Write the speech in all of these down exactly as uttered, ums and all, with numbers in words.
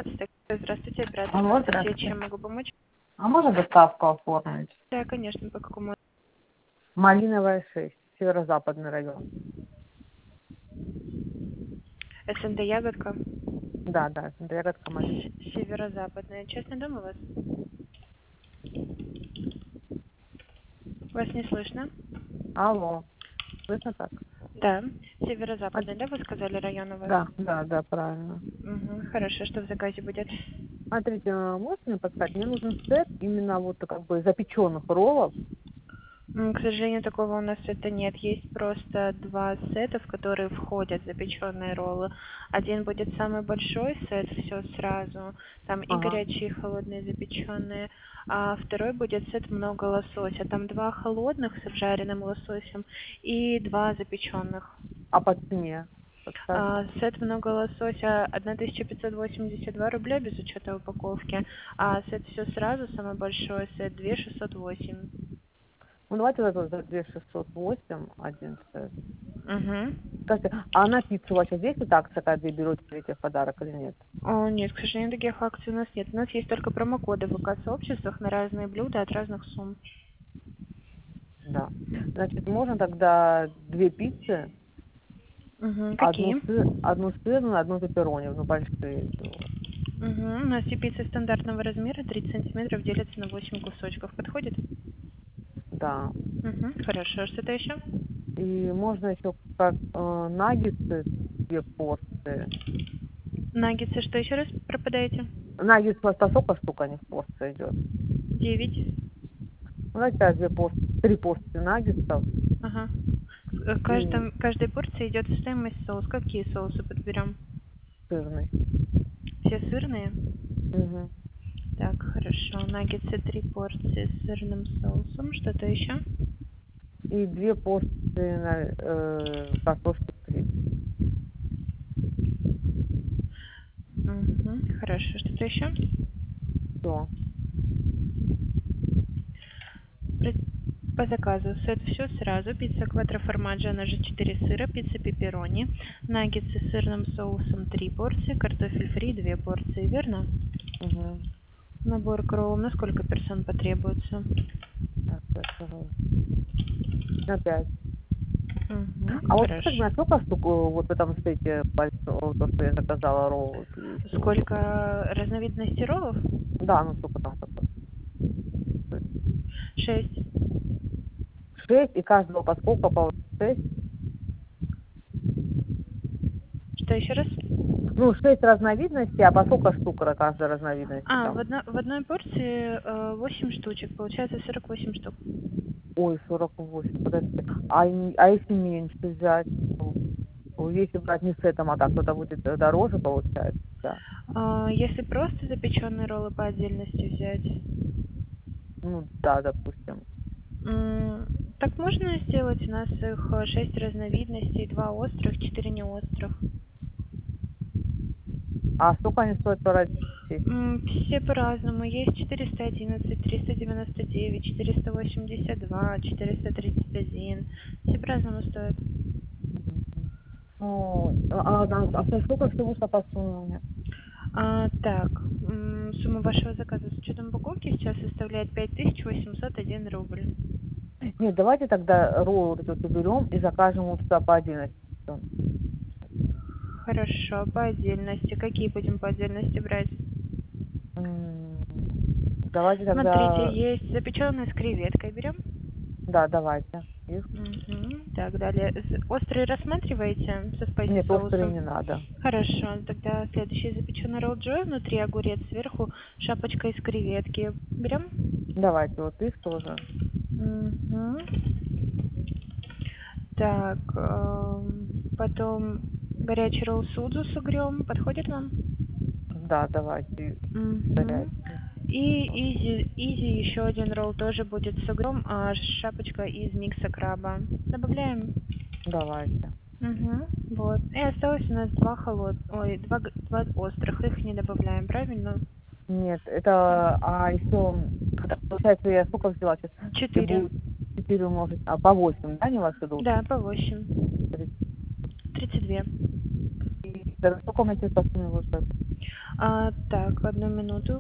Здравствуйте, оператор Алло, сети. здравствуйте. Чем могу помочь? А можно доставку оформить? Да, конечно, по какому? Малиновая шесть, северо-западный район. СНД Ягодка. Да, да, это ягодка малина. С- Северо-западная. Частный дом у вас? Вас не слышно? Алло, слышно так? Да. А, Северо-западный, да, вы сказали, район у вас? да, да, да, правильно. Угу. Хорошо, что в заказе будет? Смотрите, а можете мне подсказать? Мне нужен сет именно вот как бы запеченных роллов. М, К сожалению, такого у нас сета нет. Есть просто два сета, в которые входят запеченные роллы. Один будет самый большой сет, все сразу. Там и Ага. горячие, и холодные запеченные. А второй будет сет много лосося. Там два холодных с обжаренным лососем и два запеченных. А по цене? А, Подскажите. сет много лосося тысяча пятьсот восемьдесят два рубля без учета упаковки. А сет все сразу, самый большой сет две тысячи шестьсот восемь. Ну, давайте вот этот за две тысячи шестьсот восемь один сет. Угу. Скажите, а на пиццу у вас сейчас есть эта акция, когда вы берете третий в подарок или нет? О, нет, к сожалению, таких акций у нас нет. У нас есть только промокоды в ВК-сообществах на разные блюда от разных сумм. Да. Значит, можно тогда две пиццы, Угу. одну Какие? сыр, одну сырную, одну пепперони, ну большие. Угу. У нас и пицца стандартного размера тридцать сантиметров делится на восемь кусочков. Подходит? Да. Угу. Хорошо. Что-то еще? И можно еще как э, наггетсы, две порции. Наггетсы, что еще раз пропадаете? Наггетс просто сколько штук, а не в порции идет. Девять. Ну, давайте две порции, три порции наггетсов Ага. В и каждом, каждой порции идет стоимость соус. Какие соусы подберем? сырный. Все сырные? Угу. Так, хорошо. Наггетсы три порции с сырным соусом. Что-то еще? И две порции э, картошки фри. Угу. Хорошо. Что-то еще? Все. По заказу сет все сразу. Пицца квадроформаджо, она же четыре сыра, пицца пепперони, наггетсы с сырным соусом три порции, картофель фри две порции, верно? Угу. Набор кроу на сколько персон потребуется? Так, это на пять. Угу, А вот как хорошо. на сколько штук э, вот в этом сете большого, то, что я заказала, роллов и всего? Сколько разновидностей роллов? Да, ну сколько там такое? Шесть. Шесть, и каждого по сколько? По шесть? Что еще раз? Ну, шесть разновидностей, а по сколько штук на каждой разновидности А, в, там? одно, в одной порции э, восемь штучек, получается сорок восемь штук. Ой, сорок восемь, подождите. А, и- а если меньше взять? Ну, если брать не с этим, а так, то это будет э, дороже, получается, да. А, если просто запеченные роллы по отдельности взять, Ну, да, допустим. М, так можно сделать? У нас их э, шесть разновидностей, два острых, четыре неострых. А сколько они стоят по России? М, Все по-разному. Есть четыреста одиннадцать, триста девяносто девять, четыреста восемьдесят два, четыреста тридцать один. Все по-разному стоят. Ну, а, а, а, а сколько всего что по сумме? А, так, м, сумма вашего заказа с учетом упаковки сейчас составляет пять тысяч восемьсот один рубль. Нет, давайте тогда роллы вот эти вот уберем и закажем вот сюда по отдельности. Всё. Хорошо, по отдельности. Какие будем по отдельности брать? М, Давайте Смотрите, тогда, есть запеченные с креветкой. Берем? да, давайте. Их. Мгм. Так, далее. З- Острые рассматриваете со спайси Нет, острые соусом? не надо. Хорошо, тогда следующий запеченный ролл Джой, внутри огурец, сверху шапочка из креветки. Берем? Давайте вот их тоже. Мгм. Так, эм, потом горячий ролл судзу с угрём. Подходит вам? Да, давайте. Мгм. Горячие. И изи, изи еще один ролл тоже будет с угрём, а шапочка из микса краба. Добавляем? Давайте. Угу, вот. И осталось у нас два холод... Ой, два, г- два острых. Их не добавляем, правильно? Нет, это, а еще, получается, я сколько взяла сейчас? И Четыре. будет четыре умножить, а по восемь, да, не вас идут? Да, по восемь. Тридцать две. И тогда сколько у меня сейчас по сумме выходит? А, так, одну минуту.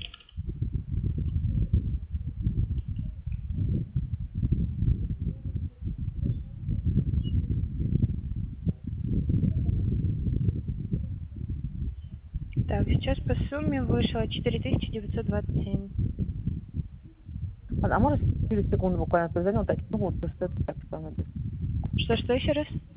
Так, сейчас по сумме вышло четыре тысячи девятьсот двадцать семь. А а можешь через секунду буквально позвонил, дать? Ну вот, просто это так что надо. Что, что еще раз?